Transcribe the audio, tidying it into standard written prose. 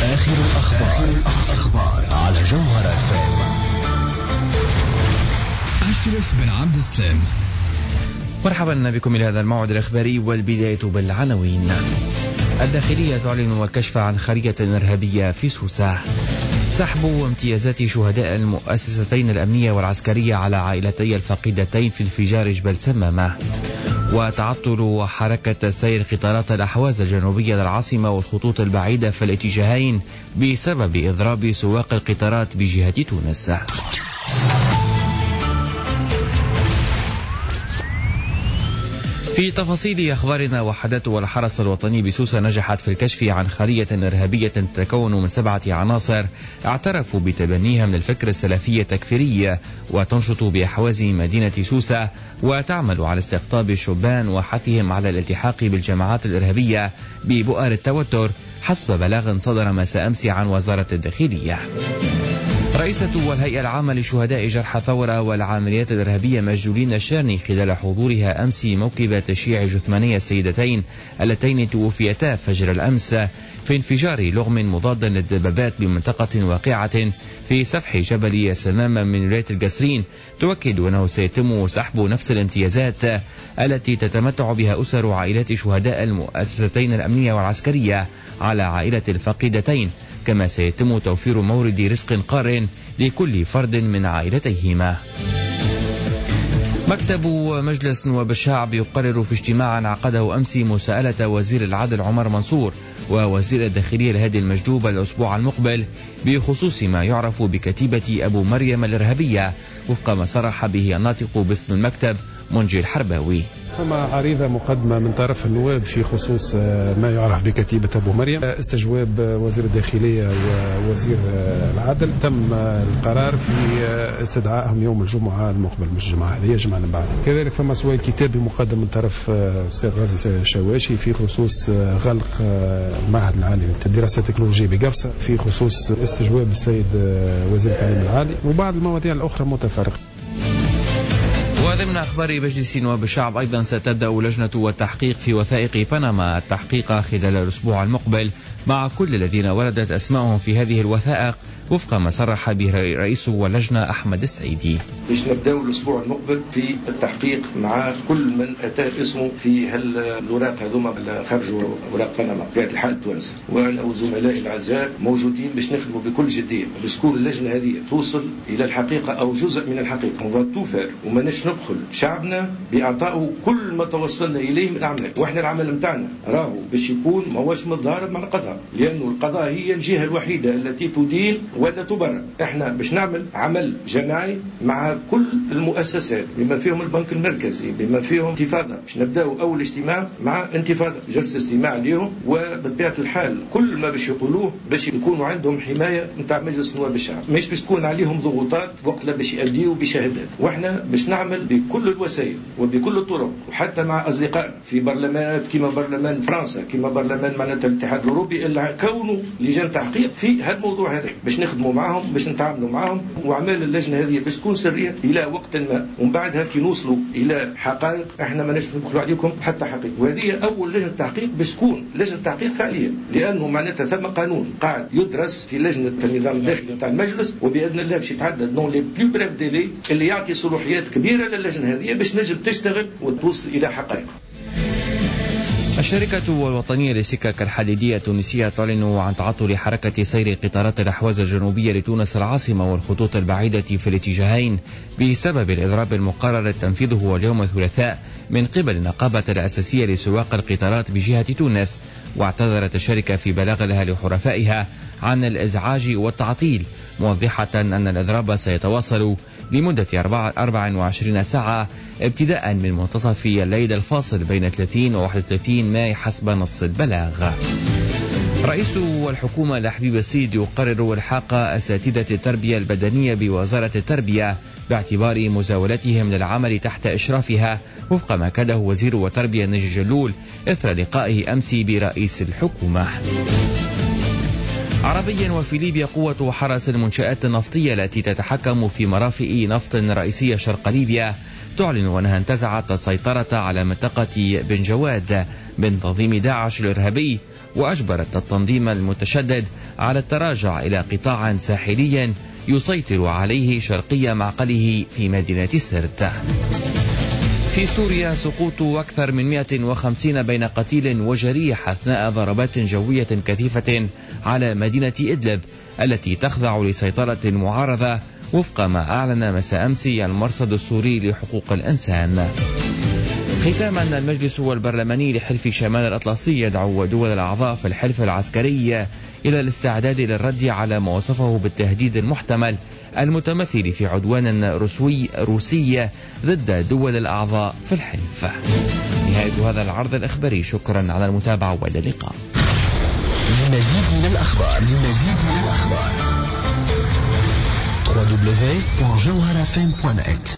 آخر الأخبار على جوهرة FM. أشرف بن عبد السلام. مرحبا بكم إلى هذا الموعد الإخباري، والبداية بالعناوين. الداخلية تعلن الكشف عن خلية إرهابية في سوسة. سحب امتيازات شهداء المؤسستين الأمنية والعسكرية على عائلتي الفقيدتين في انفجار جبل سمامة. وتعطل حركة سير قطارات الأحواز الجنوبية للعاصمة والخطوط البعيدة في الاتجاهين بسبب إضراب سواق القطارات بجهة تونس. في تفاصيل أخبارنا، وحدات والحرس الوطني بسوسة نجحت في الكشف عن خلية إرهابية تتكون من 7 عناصر اعترفوا بتبنيها من الفكر السلفي التكفيري، وتنشط بأحواز مدينة سوسة، وتعمل على استقطاب الشبان وحثهم على الالتحاق بالجماعات الإرهابية ببؤر التوتر، حسب بلاغ صدر مساء أمس عن وزارة الداخلية. رئيسة والهيئة العامة لشهداء جرحى ثورة والعمليات الإرهابية مجدولين الشاني خلال حضورها أمس موكب تشييع جثماني السيدتين اللتين توفيتا فجر الأمس في انفجار لغم مضاد للدبابات بمنطقة واقعة في سفح جبل سمامة من ولاية القصرين، تؤكد أنه سيتم سحب نفس الامتيازات التي تتمتع بها أسر عائلات شهداء المؤسستين الأمنية والعسكرية على عائلة الفقيدتين، كما سيتم توفير مورد رزق قار لكل فرد من عائلتيهما. مكتب مجلس نواب الشعب يقرر في اجتماع عقده أمس مساءلة وزير العدل عمر منصور ووزير الداخلية الهادي المجدوب الأسبوع المقبل بخصوص ما يعرف بكتيبة أبو مريم الإرهابية، وفق ما صرح به الناطق باسم المكتب منجي الحرباوي. ثم عريضة مقدمة من طرف النواب في خصوص ما يعرف بكتيبة أبو مريم. استجواب وزير الداخلية ووزير العدل، تم القرار في استدعائهم يوم الجمعة المقبل، مش الجمعة هذه، الجمعة اللي بعدها. كذلك ثم سؤال كتابي مقدم من طرف السيد غازي الشواشي في خصوص غلق المعهد العالي للدراسات التكنولوجية بقرصة، في خصوص استجواب السيد وزير التعليم العالي، وبعض المواضيع الأخرى متفرقة. وضمن أخبار مجلس نواب الشعب أيضا ستبدأ لجنة التحقيق في وثائق بنما التحقيق خلال الأسبوع المقبل مع كل الذين وردت أسمائهم في هذه الوثائق، وفق ما صرح به رئيس اللجنة أحمد السعيدي. باش نبداو الأسبوع المقبل في التحقيق مع كل من أتى اسمه في هالوراق هذوما خرجوا وراق بنما في هذه الحالة توانسة، وأنا وزملائي الأعزاء موجودين باش نخدموا بكل جدية باش تكون اللجنة هذه توصل إلى الحقيقة أو جزء من الحقيقة. وضطوفر وماناش ندخل شعبنا بإعطائه كل ما توصلنا إليه من أعمال، وإحنا العمل متاعنا راهو باش يكون ما هوش متضارب مع القضاء، لأنه القضاء هي الجهة الوحيدة التي تدين ولا تبرر. احنا باش نعمل عمل جماعي مع كل المؤسسات بما فيهم البنك المركزي بما فيهم انتفاضة، باش نبداو اول اجتماع مع انتفاضة، جلسة استماع ليهم، وبطبيعة الحال كل ما باش يقولوه باش يكونوا عندهم حماية نتاع مجلس نواب الشعب، مش باش تكون عليهم ضغوطات وقت لا باش يأديوا بشهادات. واحنا باش نعمل بكل الوسائل وبكل الطرق، وحتى مع اصدقائنا في برلمانات كما برلمان فرنسا كما برلمان معناتها الاتحاد الاوروبي اللي كونوا لجان تحقيق في هالموضوع هذا، باش نخدموا معهم باش نتعاملوا معهم، واعمال اللجنه هذه باش تكون سريه الى وقت ما، ومن بعدها كي نوصلوا الى حقائق احنا ما ندخلوا عليكم حتى حقيقه. وهذه اول لجنه تحقيق باش تكون لجنه تحقيق فعليه، لانه معناتها ثم قانون قاعد يدرس في لجنه النظام الداخلي نتاع المجلس، وباذن الله باش يتعدد دون لي بلو بريف ديلي اللي يعطي صلاحيات كبيره للجنه هذه باش نجم تشتغل وتوصل الى حقائق. الشركة الوطنية للسكك الحديدية التونسية تعلن عن تعطل حركة سير قطارات الأحواز الجنوبية لتونس العاصمة والخطوط البعيدة في الاتجاهين بسبب الإضراب المقرر تنفيذه اليوم الثلاثاء من قبل النقابة الأساسية لسواق القطارات بجهة تونس. واعتذرت الشركة في بلاغ لها لحرفائها عن الإزعاج والتعطيل، موضحة أن الإضراب سيتواصل لمدة 24 ساعة ابتداء من منتصف الليل الفاصل بين 30 و 31 ماي حسب نص البلاغ. رئيس الحكومة لحبيب السيد يقرر إلحاق أساتذة التربية البدنية بوزارة التربية باعتبار مزاولتهم للعمل تحت إشرافها، وفق ما كده وزير التربية نجي جلول إثر لقائه أمس برئيس الحكومة. عربيا، وفي ليبيا قوة حرس المنشآت النفطية التي تتحكم في مرافئ نفط رئيسية شرق ليبيا تعلن أنها انتزعت السيطرة على منطقة بن جواد من تنظيم داعش الإرهابي، وأجبرت التنظيم المتشدد على التراجع إلى قطاع ساحلي يسيطر عليه شرقي معقله في مدينة سرت. في سوريا سقوط أكثر من 150 بين قتيل وجريح أثناء ضربات جوية كثيفة على مدينة إدلب التي تخضع لسيطرة المعارضة، وفق ما أعلن مساء أمس المرصد السوري لحقوق الإنسان. ختاما، المجلس البرلماني لحلف شمال الأطلسي يدعو دول الأعضاء في الحلف العسكري إلى الاستعداد للرد على ما وصفه بالتهديد المحتمل المتمثل في عدوان روسي ضد دول الأعضاء في الحلف. نهاية هذا العرض الإخباري، شكرا على المتابعة وإلى اللقاء. لمزيد من الأخبار www.jawharafm.net